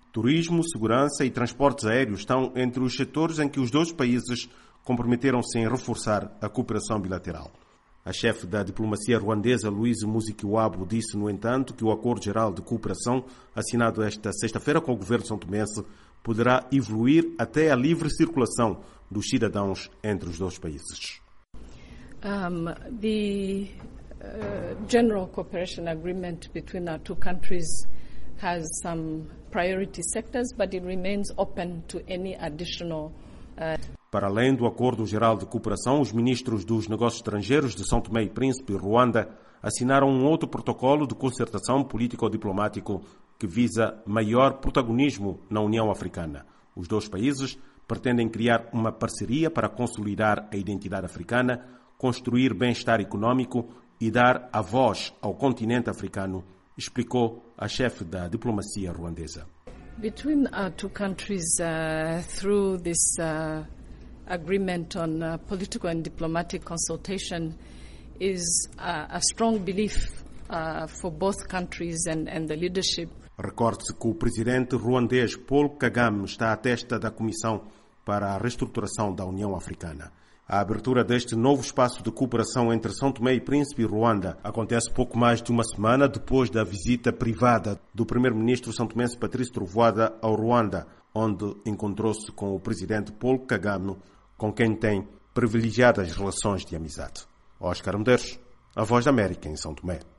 Turismo, segurança e transportes aéreos estão entre os setores em que os dois países comprometeram-se em reforçar a cooperação bilateral. A chefe da diplomacia ruandesa, Louise Mushikiwabo, disse, no entanto, que o Acordo Geral de Cooperação, assinado esta sexta-feira com o governo são-tomense, poderá evoluir até a livre circulação dos cidadãos entre os dois países. The General Cooperation Agreement between our two countries has some priority sectors, but it remains open to any additional. Para além do Acordo Geral de Cooperação, os ministros dos Negócios Estrangeiros de São Tomé e Príncipe e Ruanda assinaram um outro protocolo de concertação político-diplomático que visa maior protagonismo na União Africana. Os dois países pretendem criar uma parceria para consolidar a identidade africana, construir bem-estar econômico e dar a voz ao continente africano, explicou a chefe da diplomacia ruandesa. Between our two countries, through this agreement on political and diplomatic consultation, is a strong belief for both countries and the leadership. Recorde-se que o presidente ruandês Paul Kagame está à testa da Comissão para a Reestruturação da União Africana. A abertura deste novo espaço de cooperação entre São Tomé e Príncipe e Ruanda acontece pouco mais de uma semana depois da visita privada do primeiro-ministro são-tomense Patrício Trovoada ao Ruanda, onde encontrou-se com o presidente Paul Kagame, com quem tem privilegiadas relações de amizade. Oscar Medeiros, a Voz da América em São Tomé.